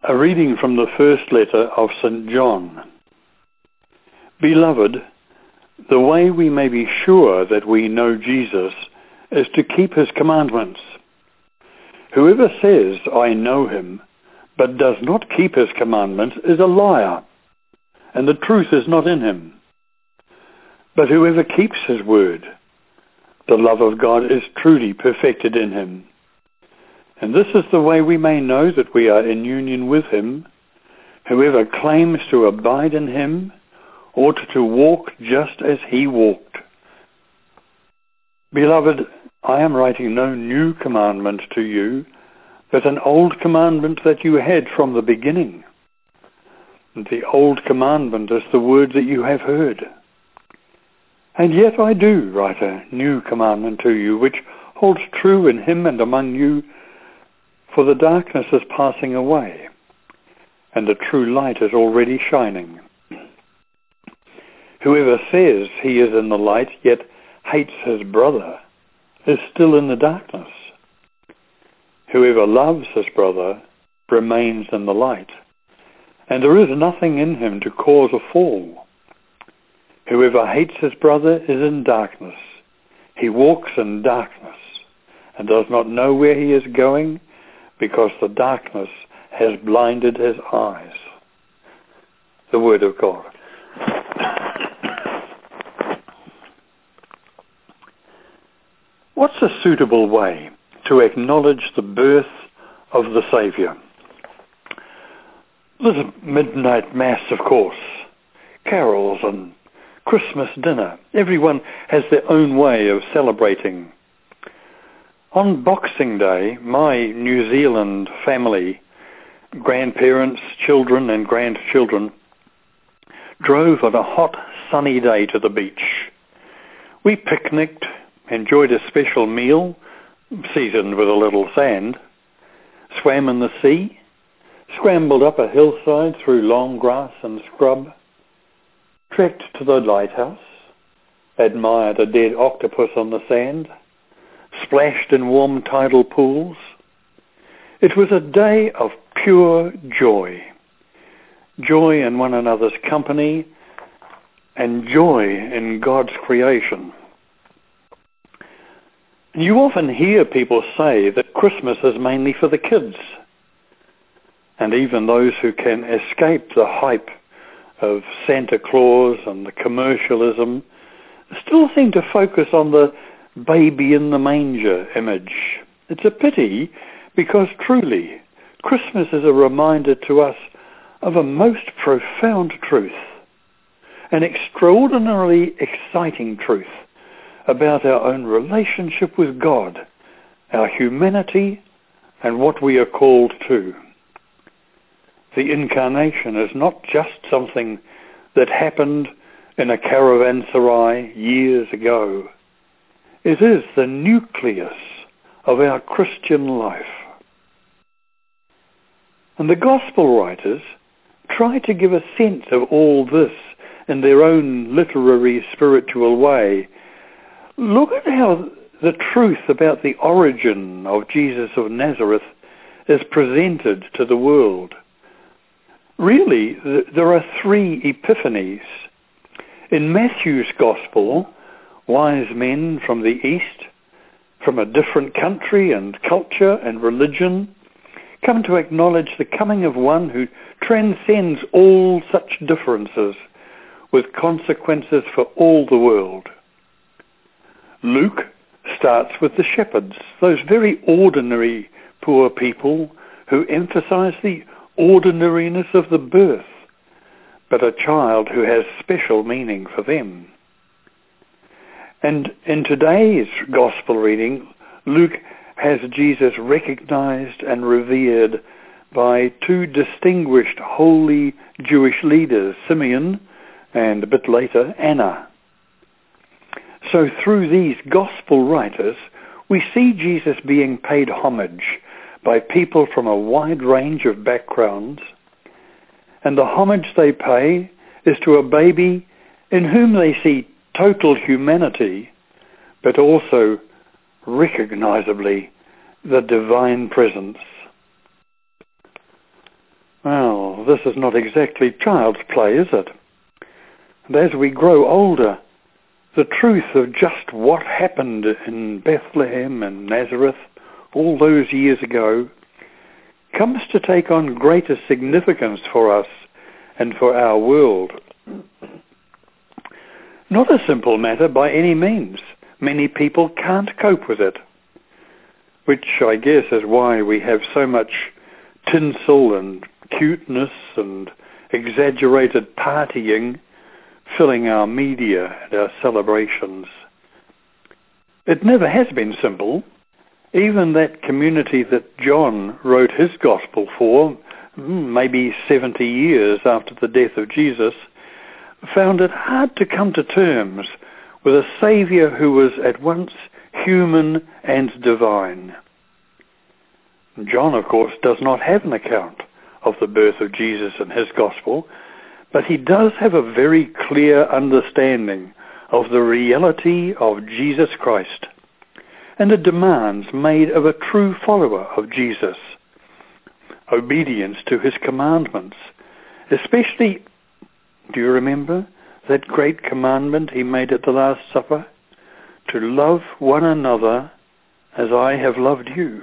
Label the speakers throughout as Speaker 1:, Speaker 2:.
Speaker 1: A reading from the first letter of St. John. Beloved, the way we may be sure that we know Jesus is to keep his commandments. Whoever says, I know him, but does not keep his commandments is a liar, and the truth is not in him. But whoever keeps his word, the love of God is truly perfected in him. And this is the way we may know that we are in union with him. Whoever claims to abide in him ought to walk just as he walked. Beloved, I am writing no new commandment to you, but an old commandment that you had from the beginning. And the old commandment is the word that you have heard. And yet I do write a new commandment to you, which holds true in him and among you, for the darkness is passing away, and the true light is already shining. Whoever says he is in the light, yet hates his brother, is still in the darkness. Whoever loves his brother remains in the light, and there is nothing in him to cause a fall. Whoever hates his brother is in darkness. He walks in darkness, and does not know where he is going, because the darkness has blinded his eyes. The Word of God. What's a suitable way to acknowledge the birth of the Saviour? There's a midnight mass, of course, carols and Christmas dinner. Everyone has their own way of celebrating. On Boxing Day, my New Zealand family, grandparents, children and grandchildren, drove on a hot, sunny day to the beach. We picnicked, enjoyed a special meal, seasoned with a little sand, swam in the sea, scrambled up a hillside through long grass and scrub, trekked to the lighthouse, admired a dead octopus on the sand, splashed in warm tidal pools. It was a day of pure joy. Joy in one another's company and joy in God's creation. You often hear people say that Christmas is mainly for the kids, and even those who can escape the hype of Santa Claus and the commercialism still seem to focus on the baby in the manger image. It's a pity, because truly, Christmas is a reminder to us of a most profound truth, an extraordinarily exciting truth about our own relationship with God, our humanity, and what we are called to. The incarnation is not just something that happened in a caravanserai years ago. It is the nucleus of our Christian life. And the Gospel writers try to give a sense of all this in their own literary, spiritual way. Look at how the truth about the origin of Jesus of Nazareth is presented to the world. Really, there are three epiphanies. In Matthew's Gospel, wise men from the East, from a different country and culture and religion, come to acknowledge the coming of one who transcends all such differences, with consequences for all the world. Luke starts with the shepherds, those very ordinary poor people who emphasize the ordinariness of the birth, but a child who has special meaning for them. And in today's Gospel reading, Luke has Jesus recognized and revered by two distinguished holy Jewish leaders, Simeon and a bit later, Anna. So through these Gospel writers, we see Jesus being paid homage by people from a wide range of backgrounds, and the homage they pay is to a baby in whom they see total humanity, but also recognizably the divine presence. Well, this is not exactly child's play, is it? And as we grow older, the truth of just what happened in Bethlehem and Nazareth all those years ago comes to take on greater significance for us and for our world. Not a simple matter by any means. Many people can't cope with it, which I guess is why we have so much tinsel and cuteness and exaggerated partying filling our media and our celebrations. It never has been simple. Even that community that John wrote his gospel for, maybe 70 years after the death of Jesus, found it hard to come to terms with a Saviour who was at once human and divine. John, of course, does not have an account of the birth of Jesus in his gospel, but he does have a very clear understanding of the reality of Jesus Christ and the demands made of a true follower of Jesus. Obedience to his commandments, especially, do you remember that great commandment he made at the Last Supper? To love one another as I have loved you.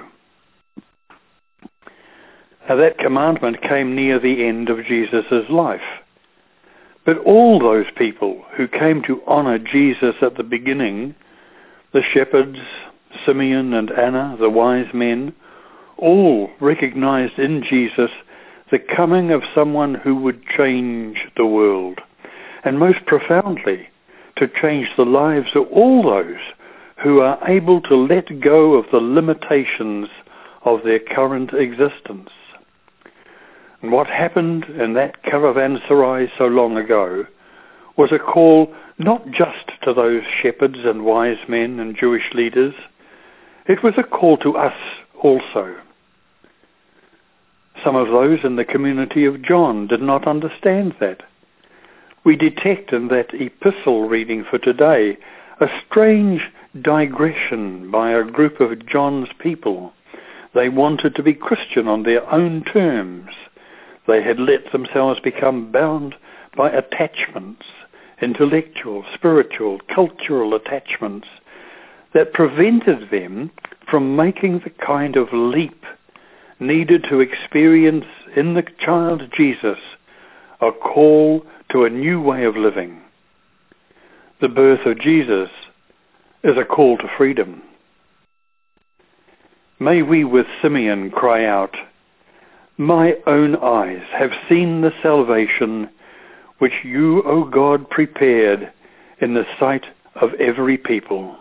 Speaker 1: Now that commandment came near the end of Jesus' life. But all those people who came to honor Jesus at the beginning, the shepherds, Simeon and Anna, the wise men, all recognized in Jesus the coming of someone who would change the world, and most profoundly, to change the lives of all those who are able to let go of the limitations of their current existence. And what happened in that caravanserai so long ago was a call not just to those shepherds and wise men and Jewish leaders. It was a call to us also. Some of those in the community of John did not understand that. We detect in that epistle reading for today a strange digression by a group of John's people. They wanted to be Christian on their own terms. They had let themselves become bound by attachments, intellectual, spiritual, cultural attachments, that prevented them from making the kind of leap needed to experience in the child Jesus a call to a new way of living. The birth of Jesus is a call to freedom. May we with Simeon cry out, "My own eyes have seen the salvation which you, O God, prepared in the sight of every people."